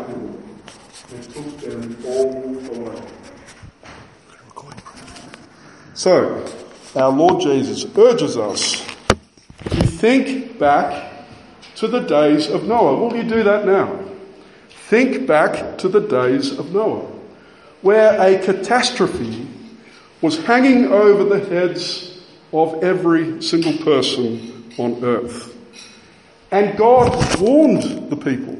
him and took them all away. So, our Lord Jesus urges us to think back to the days of Noah. Will you do that now? Think back to the days of Noah, where a catastrophe was hanging over the heads of every single person on earth. And God warned the people.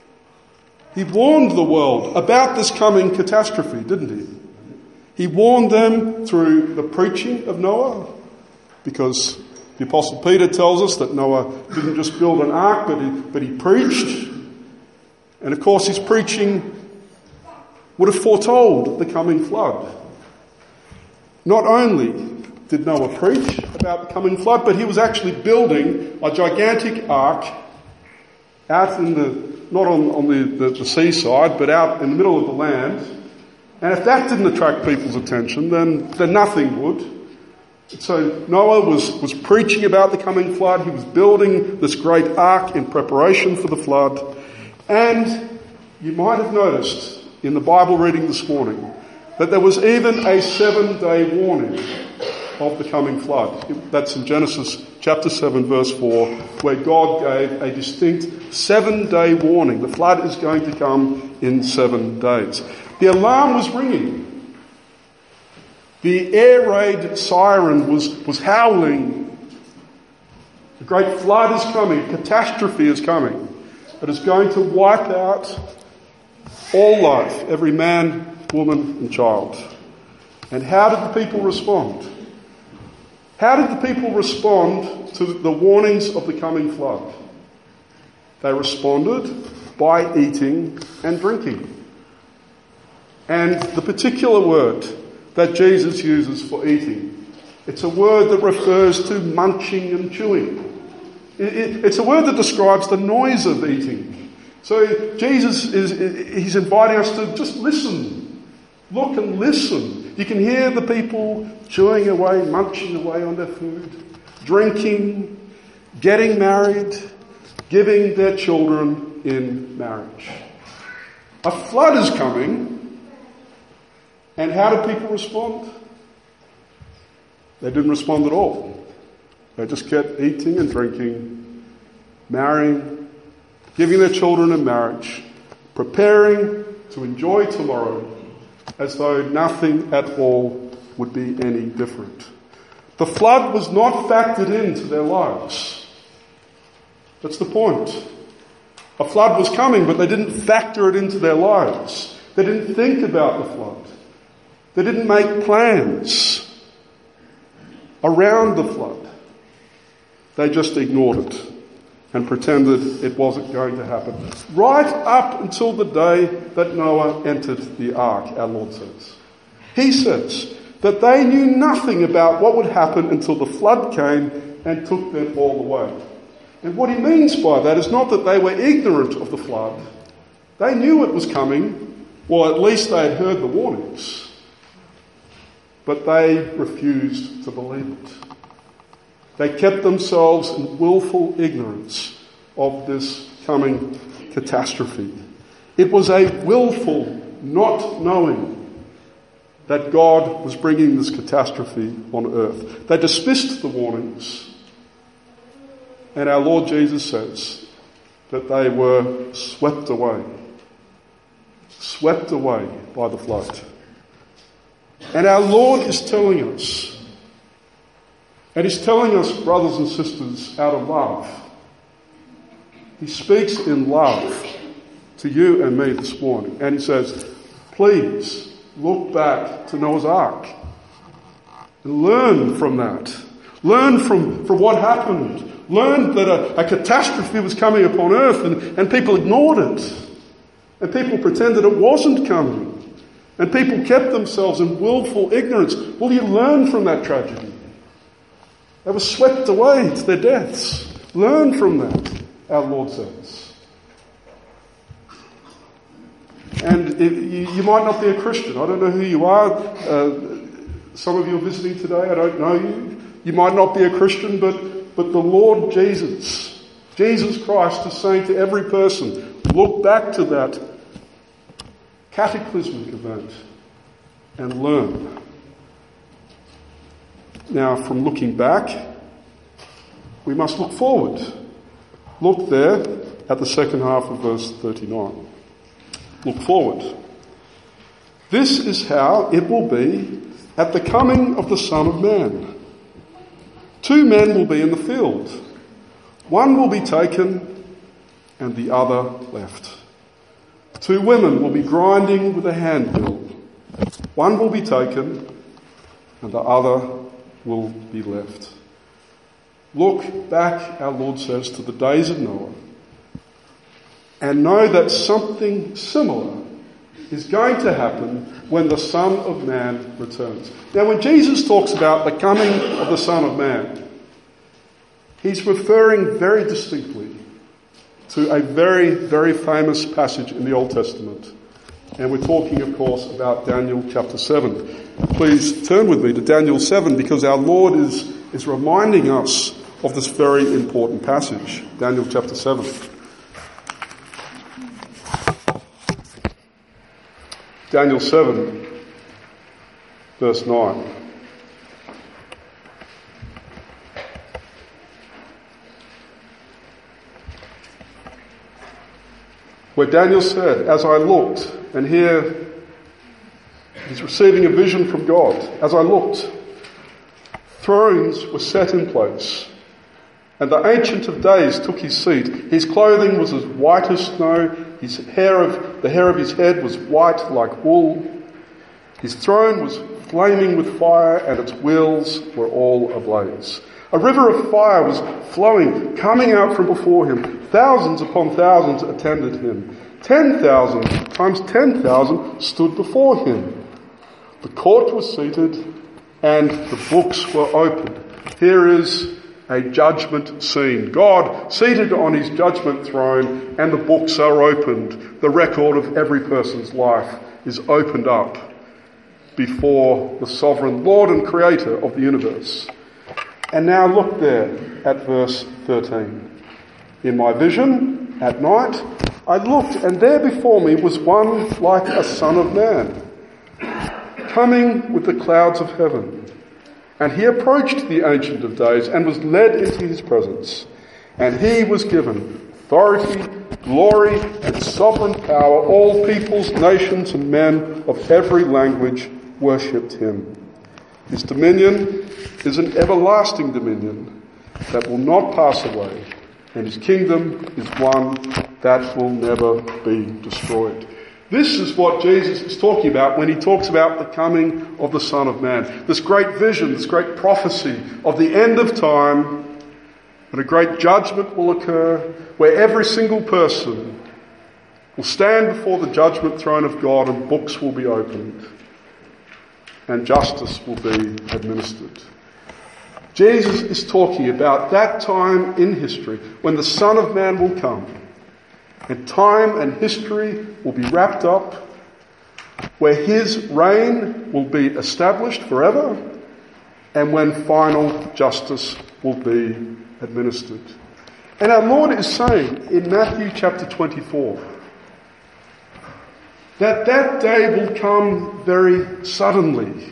He warned the world about this coming catastrophe, didn't he? He warned them through the preaching of Noah, because the Apostle Peter tells us that Noah didn't just build an ark, but he preached. And of course his preaching would have foretold the coming flood. Not only did Noah preach about the coming flood, but he was actually building a gigantic ark out in not on the seaside, but out in the middle of the land. And if that didn't attract people's attention, then nothing would. So Noah was preaching about the coming flood. He was building this great ark in preparation for the flood. And you might have noticed in the Bible reading this morning that there was even a 7-day warning of the coming flood. That's in Genesis chapter 7 verse 4, where God gave a distinct 7-day warning. The flood is going to come in 7 days. The alarm was ringing. The air raid siren was howling. The great flood is coming. Catastrophe is coming. It is going to wipe out all life, every man, woman and child. And how did the people respond? How did the people respond to the warnings of the coming flood? They responded by eating and drinking. And the particular word that Jesus uses for eating, it's a word that refers to munching and chewing. It's a word that describes the noise of eating. So Jesus he's inviting us to just listen. Look and listen. You can hear the people chewing away, munching away on their food, drinking, getting married, giving their children in marriage. A flood is coming. And how do people respond? They didn't respond at all. They just kept eating and drinking, marrying, giving their children in marriage, preparing to enjoy tomorrow as though nothing at all would be any different. The flood was not factored into their lives. That's the point. A flood was coming, but they didn't factor it into their lives. They didn't think about the flood. They didn't make plans around the flood. They just ignored it and pretended it wasn't going to happen. Right up until the day that Noah entered the ark, our Lord says. He says that they knew nothing about what would happen until the flood came and took them all away. And what he means by that is not that they were ignorant of the flood. They knew it was coming, or at least they had heard the warnings. But they refused to believe it. They kept themselves in willful ignorance of this coming catastrophe. It was a willful not knowing that God was bringing this catastrophe on earth. They dismissed the warnings. And our Lord Jesus says that they were swept away by the flood. And our Lord is telling us, and He's telling us, brothers and sisters, out of love. He speaks in love to you and me this morning. And He says, please look back to Noah's Ark and learn from that. Learn from what happened. Learn that a catastrophe was coming upon earth and people ignored it. And people pretended it wasn't coming. And people kept themselves in willful ignorance. Will you learn from that tragedy? They were swept away to their deaths. Learn from that, our Lord says. And you might not be a Christian. I don't know who you are. Some of you are visiting today. I don't know you. You might not be a Christian, but the Lord Jesus Christ is saying to every person, look back to that cataclysmic event and learn. Now, from looking back, we must look forward. Look there at the second half of verse 39. Look forward. This is how it will be at the coming of the Son of Man. 2 men will be in the field. One will be taken and the other left. 2 women will be grinding with a hand mill. One will be taken and the other will be left. Look back, our Lord says, to the days of Noah and know that something similar is going to happen when the Son of Man returns. Now, when Jesus talks about the coming of the Son of Man, he's referring very distinctly to a very, very famous passage in the Old Testament. And we're talking, of course, about Daniel chapter 7. Please turn with me to Daniel 7 because our Lord is reminding us of this very important passage. Daniel chapter 7. Daniel 7, verse 9. Where Daniel said, as I looked, and here he's receiving a vision from God. As I looked, thrones were set in place, and the Ancient of Days took his seat. His clothing was as white as snow, the hair of his head was white like wool. His throne was flaming with fire, and its wheels were all ablaze. A river of fire was flowing, coming out from before him. Thousands upon thousands attended him. 10,000 times 10,000 stood before him. The court was seated and the books were opened. Here is a judgment scene. God seated on his judgment throne and the books are opened. The record of every person's life is opened up before the sovereign Lord and Creator of the universe. And now look there at verse 13. In my vision at night, I looked, and there before me was one like a son of man, coming with the clouds of heaven. And he approached the Ancient of Days and was led into his presence. And he was given authority, glory, and sovereign power. All peoples, nations, and men of every language worshipped him. His dominion is an everlasting dominion that will not pass away, and his kingdom is one that will never be destroyed. This is what Jesus is talking about when he talks about the coming of the Son of Man. This great vision, this great prophecy of the end of time, when a great judgment will occur, where every single person will stand before the judgment throne of God and books will be opened and justice will be administered. Jesus is talking about that time in history when the Son of Man will come and time and history will be wrapped up, where his reign will be established forever, and when final justice will be administered. And our Lord is saying in Matthew chapter 24 that that day will come very suddenly.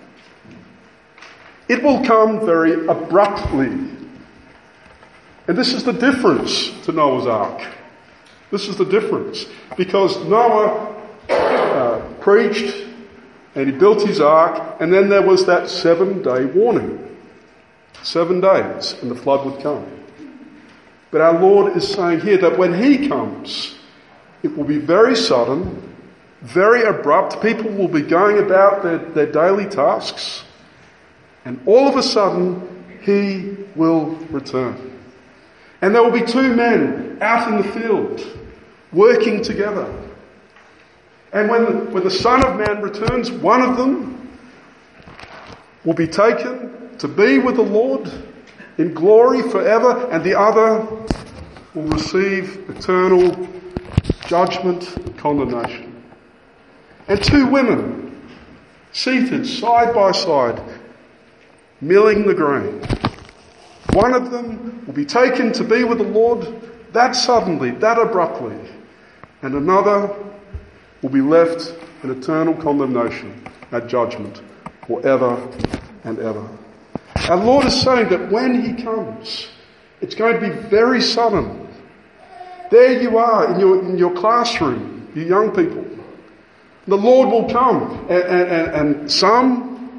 It will come very abruptly. And this is the difference to Noah's Ark. This is the difference. Because Noah preached and he built his ark, and then there was that 7-day warning. 7 days and the flood would come. But our Lord is saying here that when he comes, it will be very sudden, very abrupt. People will be going about their daily tasks, and all of a sudden he will return. And there will be 2 men out in the field working together. And when the Son of Man returns, one of them will be taken to be with the Lord in glory forever, and the other will receive eternal judgment and condemnation. And 2 women seated side by side, milling the grain. One of them will be taken to be with the Lord that suddenly, that abruptly, and another will be left in eternal condemnation at judgment forever and ever. Our Lord is saying that when He comes, it's going to be very sudden. There you are in your classroom, you young people. The Lord will come, and some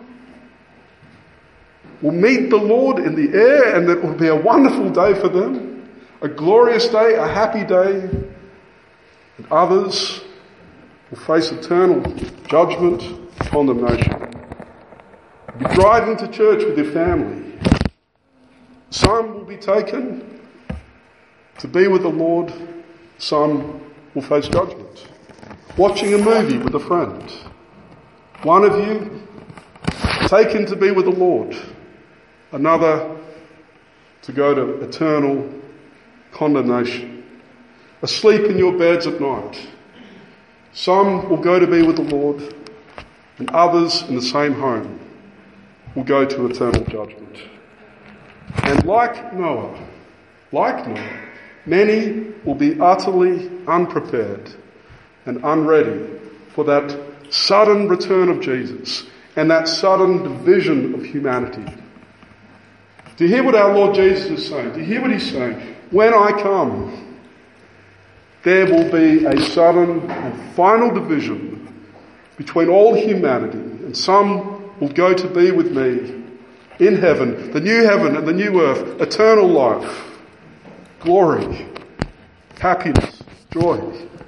will meet the Lord in the air, and it will be a wonderful day for them, a glorious day, a happy day. And others will face eternal judgment, condemnation. You'll be driving to church with your family. Some will be taken to be with the Lord. Some will face judgment. Watching a movie with a friend. One of you taken to be with the Lord. Another to go to eternal condemnation. Asleep in your beds at night. Some will go to be with the Lord, and others in the same home will go to eternal judgment. And like Noah, many will be utterly unprepared and unready for that sudden return of Jesus and that sudden division of humanity. Do you hear what our Lord Jesus is saying? Do you hear what He's saying? When I come, there will be a sudden and final division between all humanity, and some will go to be with me in heaven and the new earth, eternal life, glory, happiness, joy.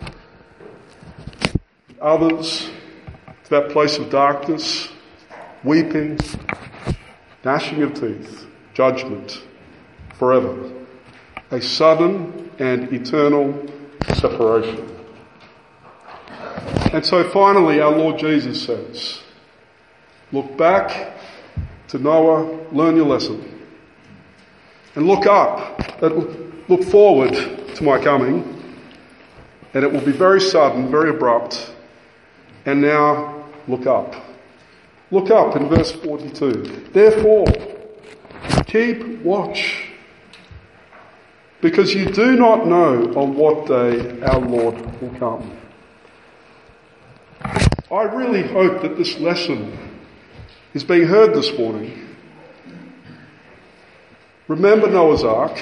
Others to that place of darkness, weeping, gnashing of teeth, judgment, forever. A sudden and eternal separation. And so finally our Lord Jesus says, look back to Noah, learn your lesson. And look up, look forward to my coming. And it will be very sudden, very abrupt. And now look up. Look up in verse 42. Therefore, keep watch, because you do not know on what day our Lord will come. I really hope that this lesson is being heard this morning. Remember Noah's Ark.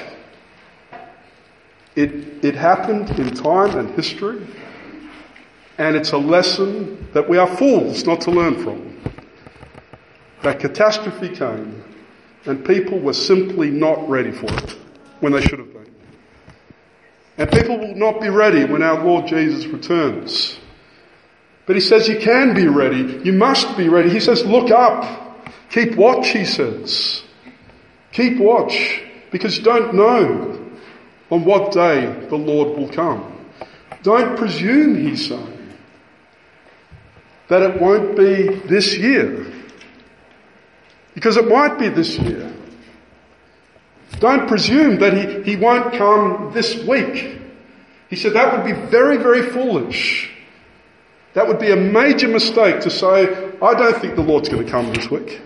It happened in time and history, and it's a lesson that we are fools not to learn from. That catastrophe came, and people were simply not ready for it when they should have been. And people will not be ready when our Lord Jesus returns. But He says you can be ready. You must be ready. He says, look up. Keep watch, He says. Keep watch, because you don't know on what day the Lord will come. Don't presume, He's saying, that it won't be this year. Because it might be this year. Don't presume that he won't come this week. He said that would be very, very foolish. That would be a major mistake to say, I don't think the Lord's going to come this week.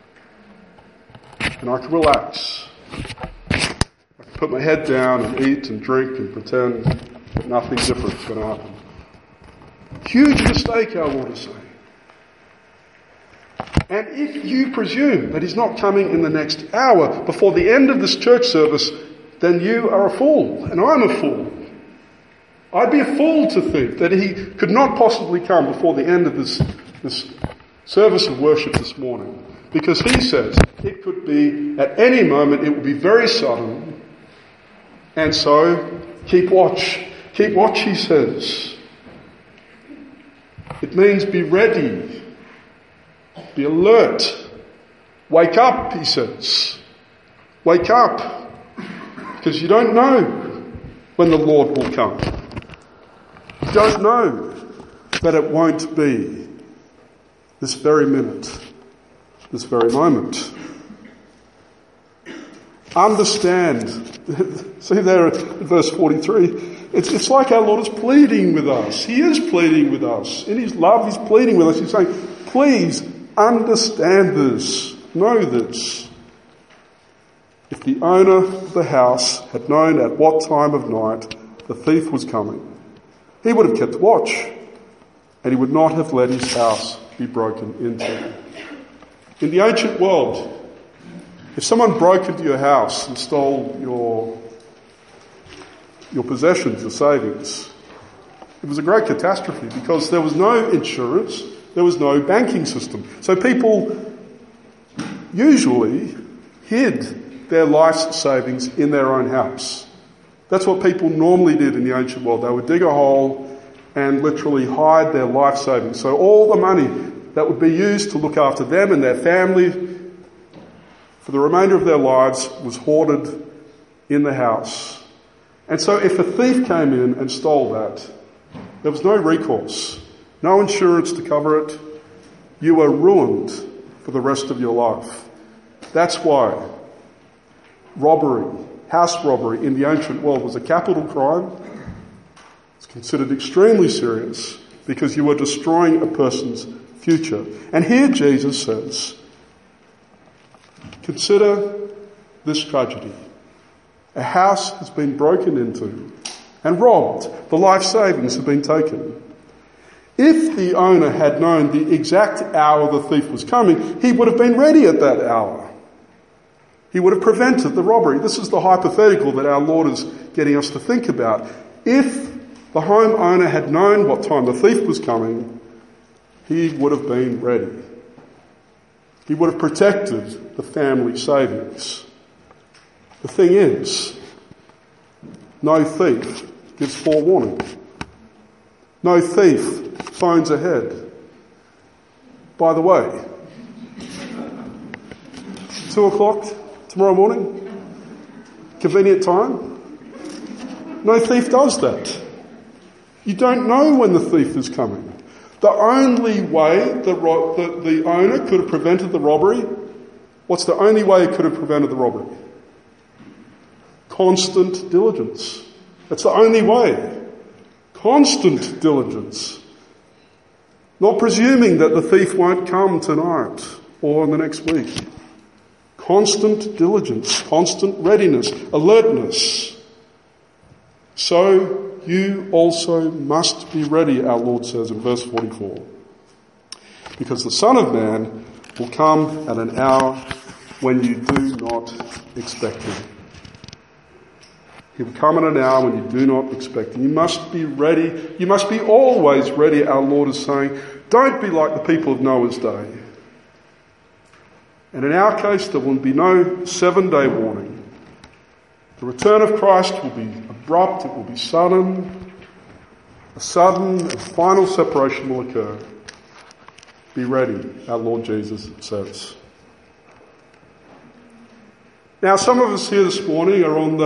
And I can relax. I can put my head down and eat and drink and pretend that nothing different is going to happen. Huge mistake, our Lord is saying. And if you presume that He's not coming in the next hour before the end of this church service, then you are a fool, and I'm a fool. I'd be a fool to think that He could not possibly come before the end of this service of worship this morning. Because He says it could be at any moment, it will be very sudden. And so, keep watch. Keep watch, He says. It means be ready. Be alert. Wake up, He says. Wake up. Because you don't know when the Lord will come. You don't know that it won't be this very minute, this very moment. Understand. See there in verse 43, it's like our Lord is pleading with us. He is pleading with us. In His love, He's pleading with us. He's saying, please understand this. Know this. If the owner of the house had known at what time of night the thief was coming, he would have kept watch and he would not have let his house be broken into. In the ancient world, if someone broke into your house and stole your possessions, your savings, it was a great catastrophe because there was no insurance, there was no banking system. So people usually hid their life savings in their own house. That's what people normally did in the ancient world. They would dig a hole and literally hide their life savings. So all the money that would be used to look after them and their family for the remainder of their lives was hoarded in the house. And so if a thief came in and stole that, there was no recourse, no insurance to cover it. You were ruined for the rest of your life. That's why robbery, house robbery in the ancient world was a capital crime. It's considered extremely serious because you were destroying a person's future. And here Jesus says, consider this tragedy. A house has been broken into and robbed. The life savings have been taken. If the owner had known the exact hour the thief was coming, he would have been ready at that hour. He would have prevented the robbery. This is the hypothetical that our Lord is getting us to think about. If the homeowner had known what time the thief was coming, he would have been ready. He would have protected the family savings. The thing is, no thief gives forewarning. No thief phones ahead. By the way, 2 o'clock tomorrow morning, convenient time. No thief does that. You don't know when the thief is coming. The only way the owner could have prevented the robbery, what's the only way it could have prevented the robbery? Constant diligence. That's the only way. Constant diligence. Not presuming that the thief won't come tonight or in the next week. Constant diligence, constant readiness, alertness. So you also must be ready, our Lord says in verse 44. Because the Son of Man will come at an hour when you do not expect him. He will come at an hour when you do not expect him. You must be ready. You must be always ready, our Lord is saying. Don't be like the people of Noah's day. And in our case, there will be no 7-day warning. The return of Christ will be abrupt, it will be sudden. A sudden and final separation will occur. Be ready, our Lord Jesus says. Now, some of us here this morning are on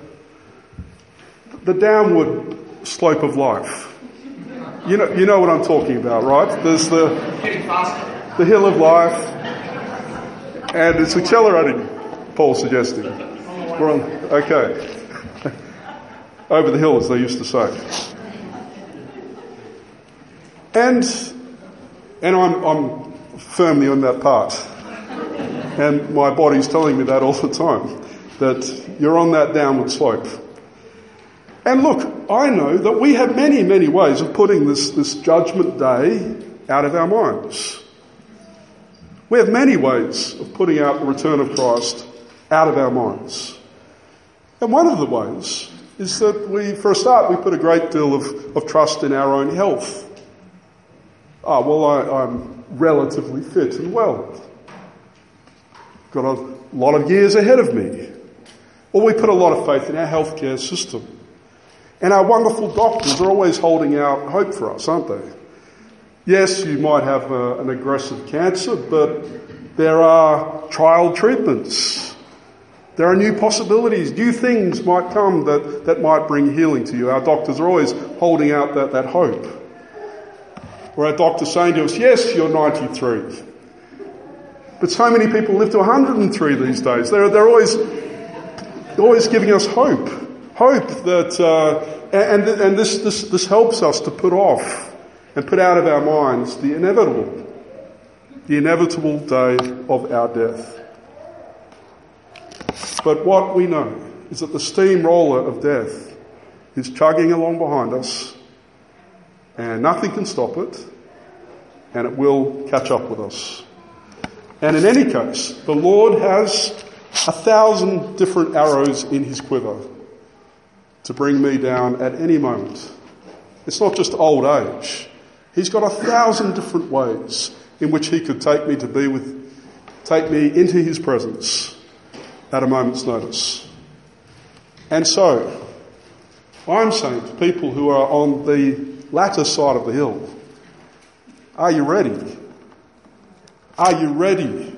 the downward slope of life. You know what I'm talking about, right? There's the hill of life, and it's accelerating, Paul's suggesting. We're on, okay. Over the hill, as they used to say. And I'm firmly on that path. And my body's telling me that all the time, that you're on that downward slope. And look, I know that we have many, many ways of putting this judgment day out of our minds. We have many ways of putting out the return of Christ out of our minds. And one of the ways is that for a start, we put a great deal of trust in our own health. I'm relatively fit and well. Got a lot of years ahead of me. Or we put a lot of faith in our healthcare system. And our wonderful doctors are always holding out hope for us, aren't they? Yes, you might have an aggressive cancer, but there are trial treatments. There are new possibilities. New things might come that might bring healing to you. Our doctors are always holding out that hope. Or our doctor's saying to us, yes, you're 93. But so many people live to 103 these days. They're always giving us hope. Hope that, and this helps us to put off and put out of our minds the inevitable day of our death. But what we know is that the steamroller of death is chugging along behind us, And nothing can stop it. And it will catch up with us. And in any case, the Lord has 1,000 different arrows in his quiver to bring me down at any moment. It's not just old age. He's got 1,000 different ways in which he could take me into his presence at a moment's notice. And so, I'm saying to people who are on the latter side of the hill, are you ready? Are you ready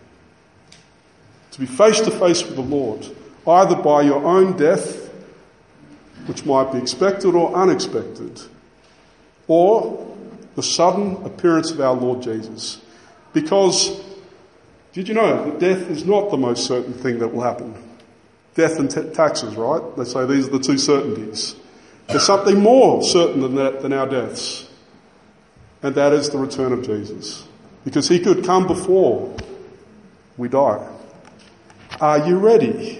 to be face to face with the Lord, either by your own death, which might be expected or unexpected, or the sudden appearance of our Lord Jesus? Because, did you know that death is not the most certain thing that will happen? Death and taxes, right? They say these are the two certainties. There's something more certain than that, than our deaths. And that is the return of Jesus. Because he could come before we die. Are you ready?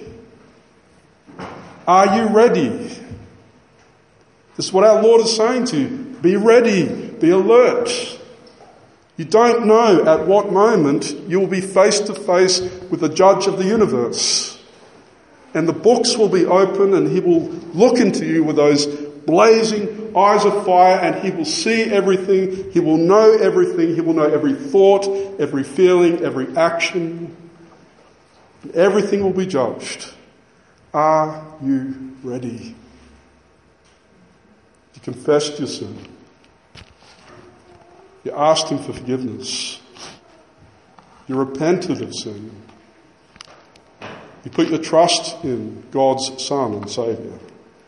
Are you ready? This is what our Lord is saying to you. Be ready. Be alert. You don't know at what moment you will be face to face with the judge of the universe. And the books will be open and he will look into you with those blazing eyes of fire and he will see everything. He will know everything. He will know every thought, every feeling, every action. And everything will be judged. Are you ready? You confessed your sin. You asked him for forgiveness. You repented of sin. You put your trust in God's Son and Saviour.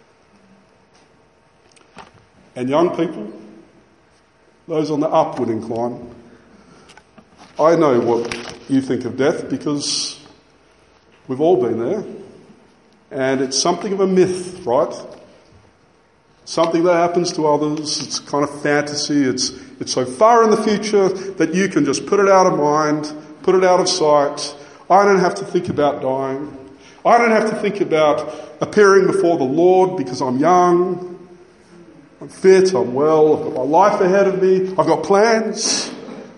And young people, those on the upward incline, I know what you think of death because we've all been there. And it's something of a myth, right? Something that happens to others. It's kind of fantasy. It's so far in the future that you can just put it out of mind, put it out of sight. I don't have to think about dying. I don't have to think about appearing before the Lord because I'm young, I'm fit, I'm well, I've got my life ahead of me, I've got plans.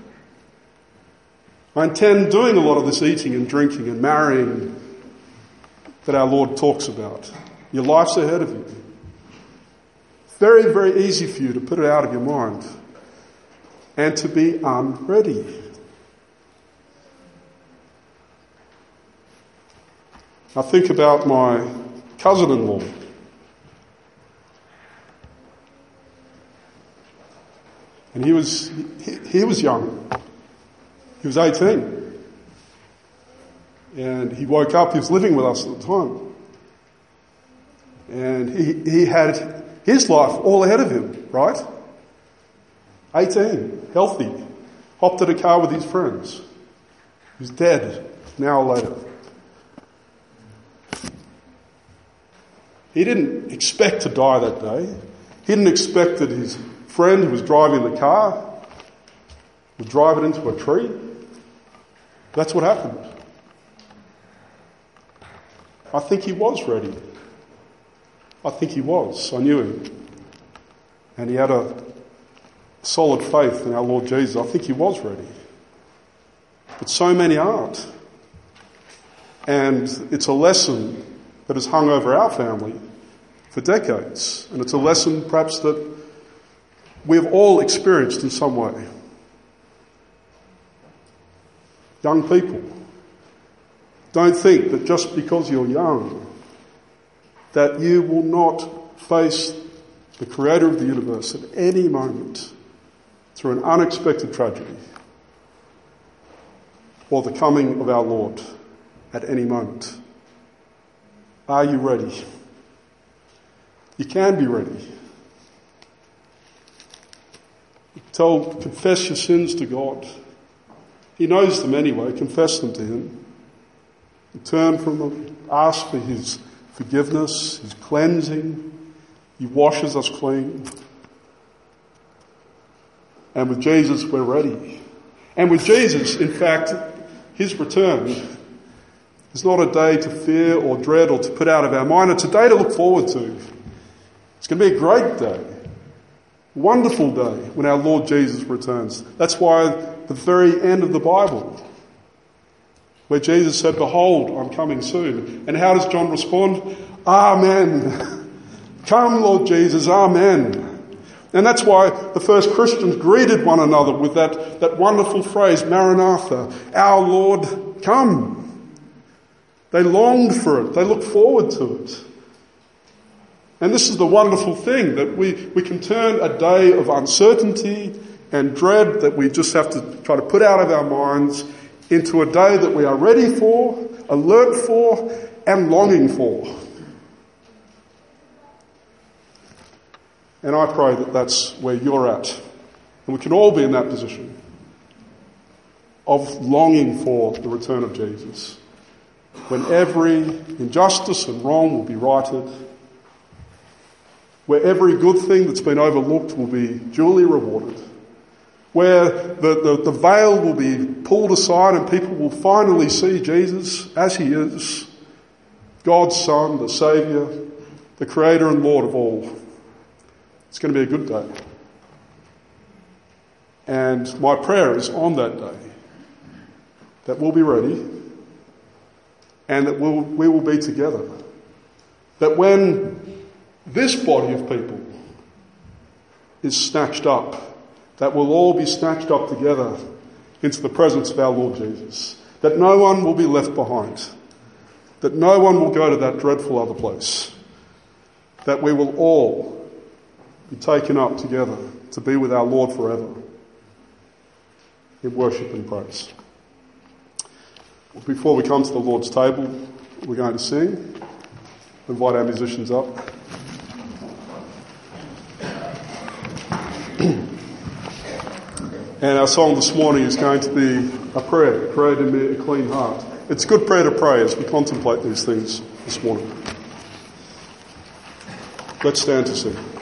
I intend doing a lot of this eating and drinking and marrying that our Lord talks about. Your life's ahead of you. Very, very easy for you to put it out of your mind and to be unready. I think about my cousin-in-law. And he was young. He was 18. And he woke up, he was living with us at the time. And he had his life all ahead of him, right? 18, healthy, hopped in a car with his friends. He's dead an hour later. He didn't expect to die that day. He didn't expect that his friend who was driving the car would drive it into a tree. That's what happened. I think he was ready. I think he was. I knew him. And he had a solid faith in our Lord Jesus. I think he was ready. But so many aren't. And it's a lesson that has hung over our family for decades. And it's a lesson perhaps that we've all experienced in some way. Young people, don't think that just because you're young that you will not face the Creator of the universe at any moment through an unexpected tragedy or the coming of our Lord at any moment. Are you ready? You can be ready. Confess your sins to God. He knows them anyway. Confess them to him. Turn from them. Ask for his forgiveness, his cleansing. He washes us clean. And with Jesus, we're ready. And with Jesus, in fact, his return is not a day to fear or dread or to put out of our mind. It's a day to look forward to. It's going to be a great day. Wonderful day when our Lord Jesus returns. That's why the very end of the Bible, where Jesus said, "Behold, I'm coming soon." And how does John respond? Amen. Come, Lord Jesus, amen. And that's why the first Christians greeted one another with that wonderful phrase, Maranatha, our Lord, come. They longed for it. They looked forward to it. And this is the wonderful thing, that we can turn a day of uncertainty and dread that we just have to try to put out of our minds into a day that we are ready for, alert for, and longing for. And I pray that that's where you're at. And we can all be in that position of longing for the return of Jesus, when every injustice and wrong will be righted, where every good thing that's been overlooked will be duly rewarded, where the veil will be pulled aside and people will finally see Jesus as he is, God's Son, the Saviour, the Creator and Lord of all. It's going to be a good day. And my prayer is on that day that we'll be ready and that we will be together. That when this body of people is snatched up, that we'll all be snatched up together into the presence of our Lord Jesus. That no one will be left behind. That no one will go to that dreadful other place. That we will all be taken up together to be with our Lord forever in worship and praise. Before we come to the Lord's table, we're going to sing. Invite our musicians up. And our song this morning is going to be a prayer, "Create in me a clean heart." It's a good prayer to pray as we contemplate these things this morning. Let's stand to sing.